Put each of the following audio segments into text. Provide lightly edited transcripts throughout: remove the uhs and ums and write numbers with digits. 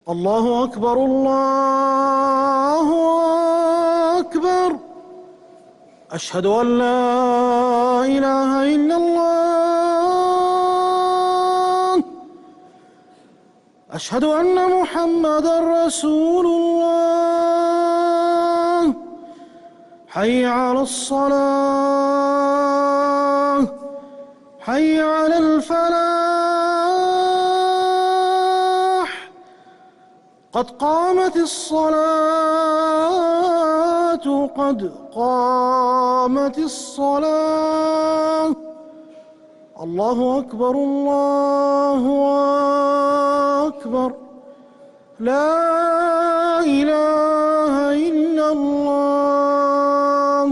الله أكبر الله أكبر. أشهد أن لا إله إلا الله. أشهد أن محمدًا رسول الله. حي على الصلاة، حي على الفلاح، قد قامت الصلاة، قد قامت الصلاة. الله أكبر الله أكبر. لا إله إلا الله.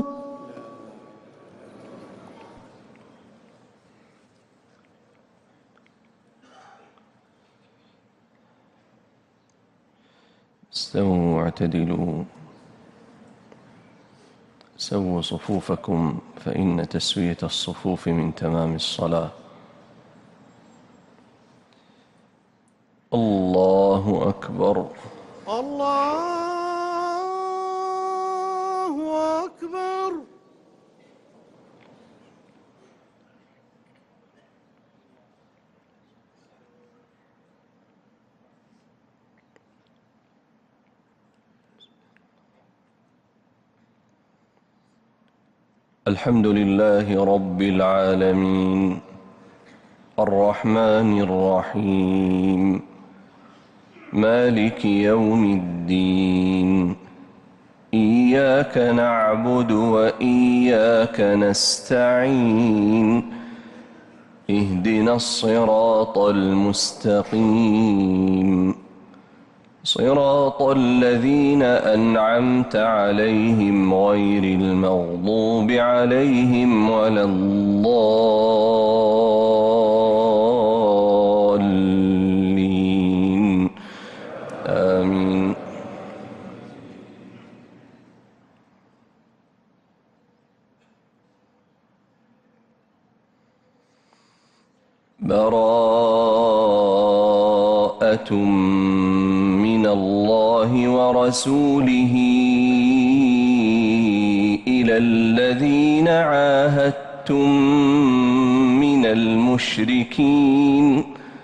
استووا واعتدلوا، سووا صفوفكم فإن تسوية الصفوف من تمام الصلاة. الله أكبر الله أكبر. الحمد لله رب العالمين، الرحمن الرحيم، مالك يوم الدين. إياك نعبد وإياك نستعين، اهدنا الصراط المستقيم، صراط الذين أنعمت عليهم غير المغضوب عليهم ولا الضالين. آمين. براءة من الله ورسوله إلى الذين عاهدتم من المشركين،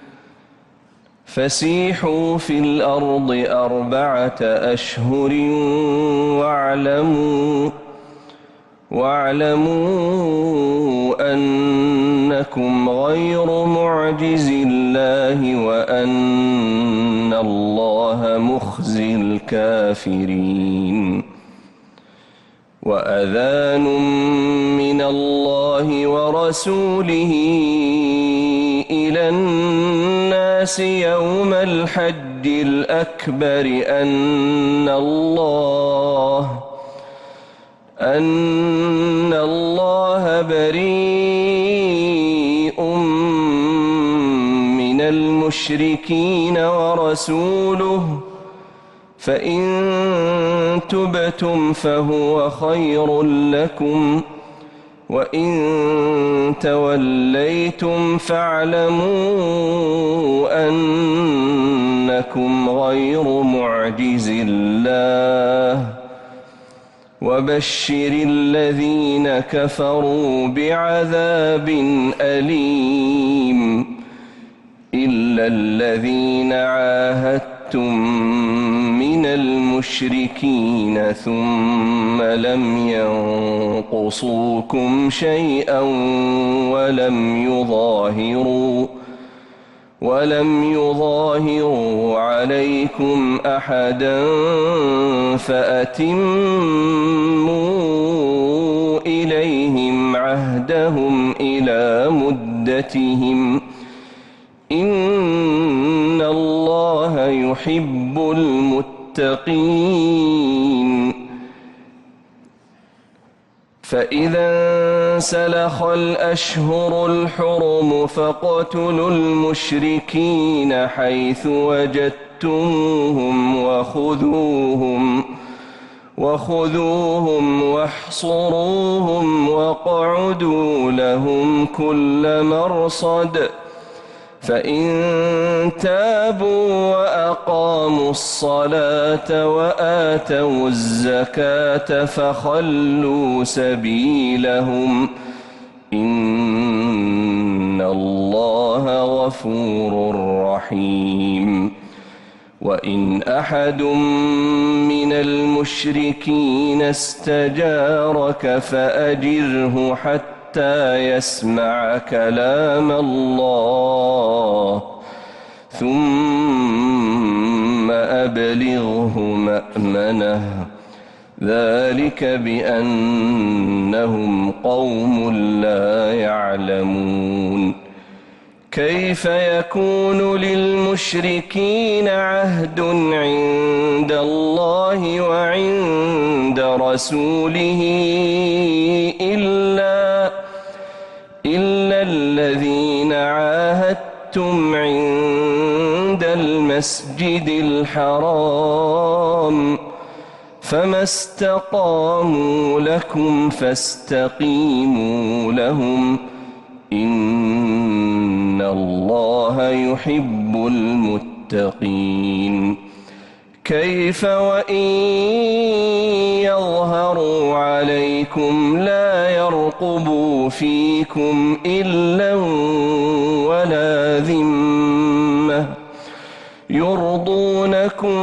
فسيحوا في الأرض 4 أشهر واعلموا أنكم غير معجز الله وأن الله مخزي الكافرين. وأذان من الله ورسوله إلى الناس يوم الحج الأكبر أن الله بريء من المشركين ورسوله، فإن تبتم فهو خير لكم، وإن توليتم فاعلموا أنكم غير معجز الله، وبشر الذين كفروا بعذاب أليم. إلا الذين عاهدتم من المشركين ثم لم ينقصوكم شيئا ولم يظاهروا عليكم أحدا فأتموا إليهم عهدهم إلى مدتهم، إن الله يحب المتقين. فإذا انسلخ الأشهر الحرم فاقتلوا المشركين حيث وجدتموهم وخذوهم واحصروهم واقعدوا لهم كل مرصد، فإن تابوا وأقاموا الصلاة وآتوا الزكاة فخلوا سبيلهم إن الله غفور رحيم وإن أحد من المشركين استجارك فأجره حتى يسمع كلام الله ثم أبلغه مأمنه ذلك بأنهم قوم لا يعلمون كيف يكون للمشركين عهد عند الله وعند رسوله إلا الذين عاهدتم عند المسجد الحرام فما استقاموا لكم فاستقيموا لهم إن الله يحب المتقين كيف وإن يظهروا عليكم لا يرقبوا فيكم إلا ولا ذمة يرضونكم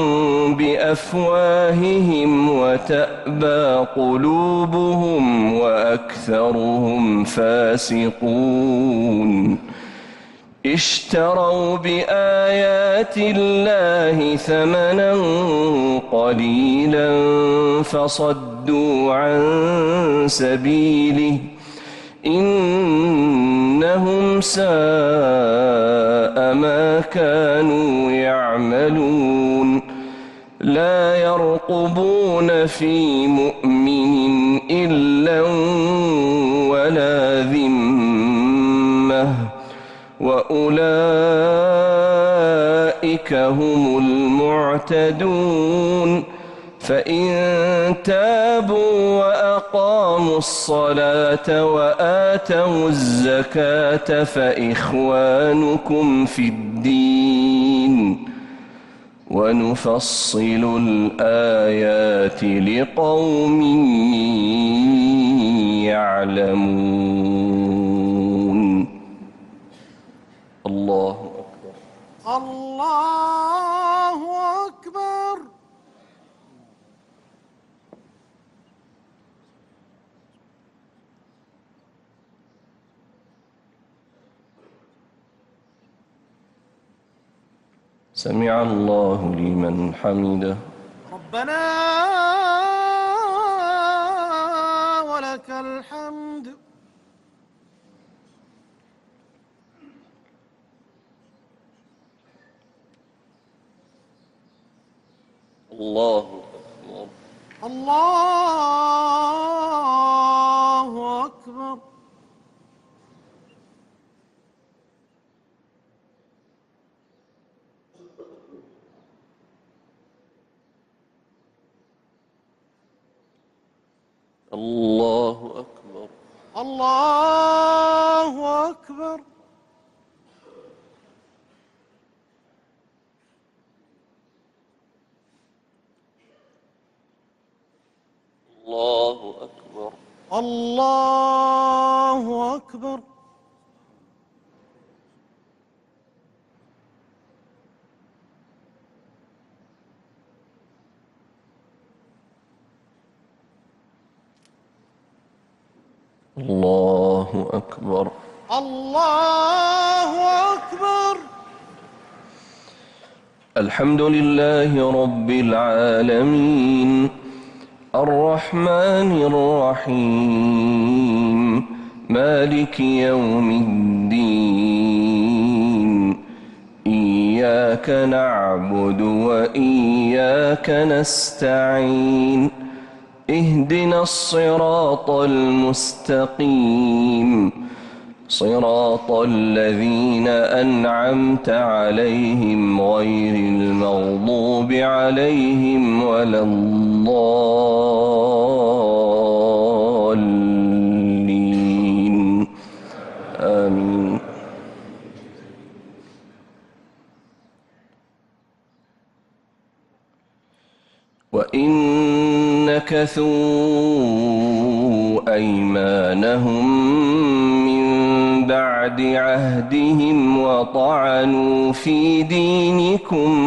بأفواههم وتأبى قلوبهم وأكثرهم فاسقون اشتروا بآيات الله ثمنا قليلا فصدوا عن سبيله إنهم ساء ما كانوا يعملون لا يرقبون في مؤمن إلا ولا ذمة وأولئك هم المعتدون فإن تابوا وأقاموا الصلاة وآتوا الزكاة فإخوانكم في الدين ونفصل الآيات لقوم يعلمون الله أكبر الله أكبر سمع الله لمن حمده ربنا ولك الحمد الله أكبر الله أكبر الله أكبر الله أكبر الله أكبر الله أكبر الله أكبر الله أكبر الحمد لله رب العالمين الرحمن الرحيم مالك يوم الدين إياك نعبد وإياك نستعين اهدنا الصراط المستقيم صراط الذين أنعمت عليهم غير المغضوب عليهم ولا الضالين آمين وإن نكثوا أيمانهم من بعد عهدهم وطعنوا في دينكم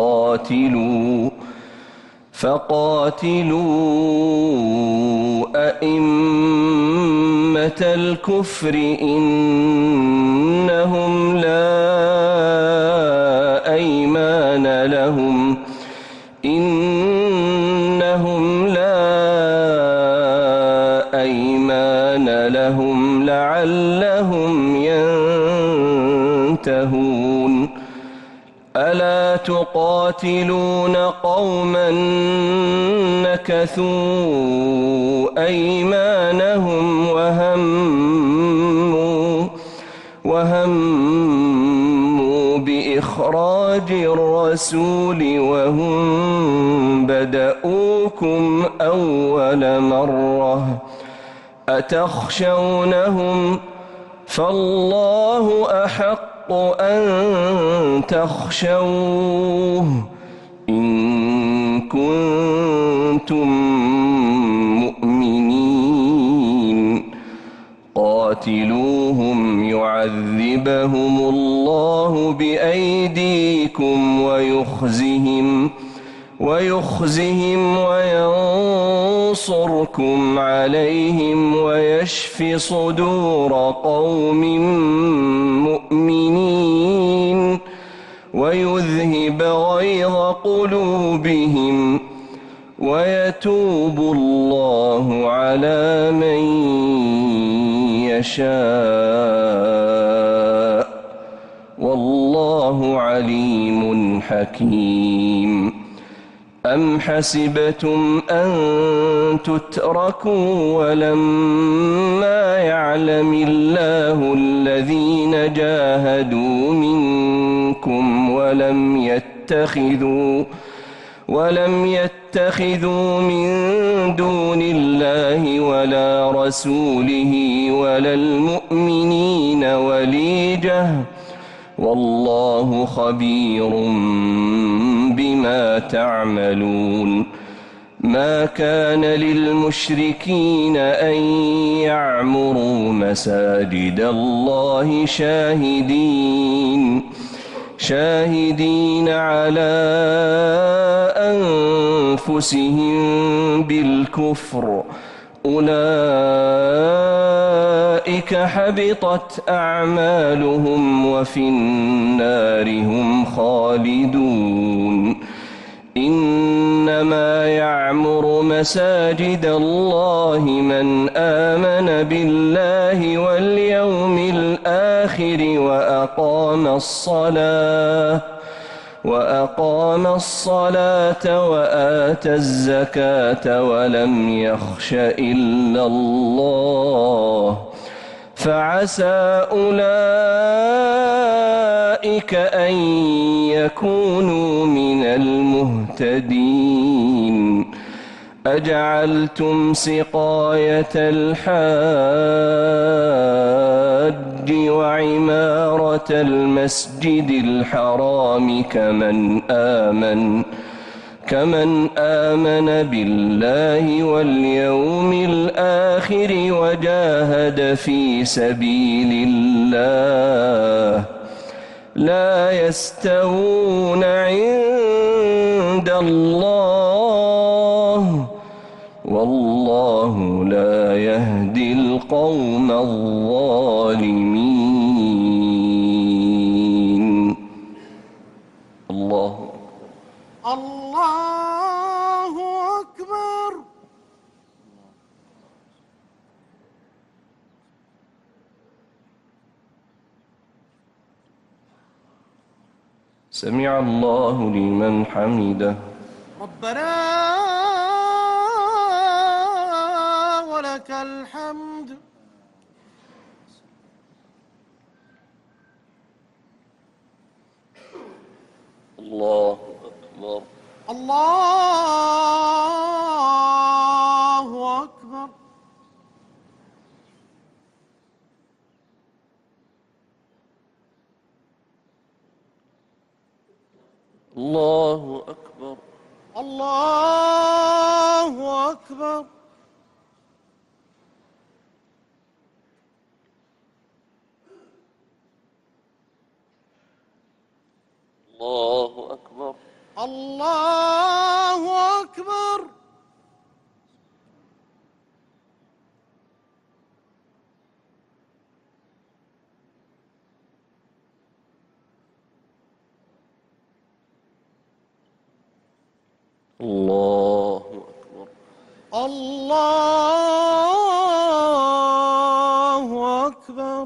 فقاتلوا أئمة الكفر إنهم لا أيمان لهم لعلهم ينتهون ألا تقاتلون قوما نكثوا أيمانهم وهموا بإخراج الرسول وهم بدؤوكم أول مرة أتخشونهم فالله أحق أن تخشوه إن كنتم مؤمنين قاتلوهم يعذبهم الله بأيديكم ويخزهم وينصركم عليهم ويشف صدور قوم مؤمنين ويذهب غيظ قلوبهم ويتوب الله على من يشاء والله عليم حكيم أم حسبتم أن تتركوا ولما يعلم الله الذين جاهدوا منكم ولم يتخذوا من دون الله ولا رسوله ولا المؤمنين وليجة والله خبير بما تعملون ما كان للمشركين أن يعمروا مساجد الله شاهدين على أنفسهم بالكفر أولئك حبطت أعمالهم وفي النار هم خالدون إنما يعمر مساجد الله من آمن بالله واليوم الآخر وأقام الصلاة وآتى الزكاة ولم يخش إلا الله فعسى أولئك أن يكونوا من المهتدين أجعلتم سقاية الحاج وعمارة المسجد الحرام كمن آمن بالله واليوم الآخر وجاهد في سبيل الله لا يستوون عند الله والله لا يهدي القوم الظالمين الله أكبر. سمع الله لمن حمده ربنا ولك الحمد. الله أكبر الله أكبر. الله أكبر الله أكبر. الله أكبر. الله أكبر. الله أكبر. الله أكبر.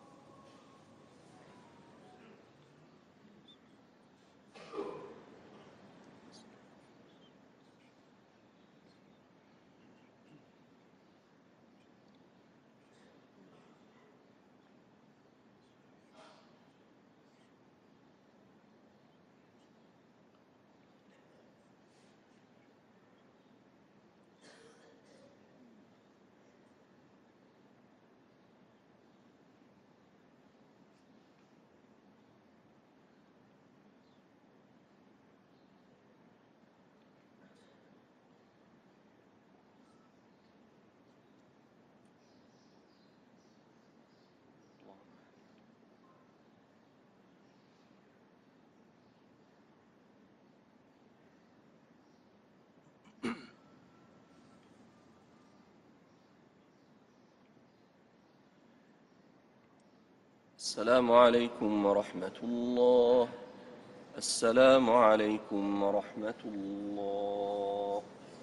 السلام عليكم ورحمة الله. السلام عليكم ورحمة الله.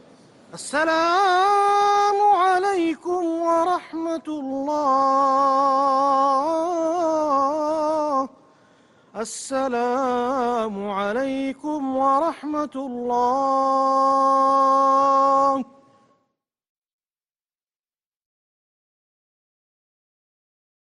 السلام عليكم ورحمة الله. السلام عليكم ورحمة الله.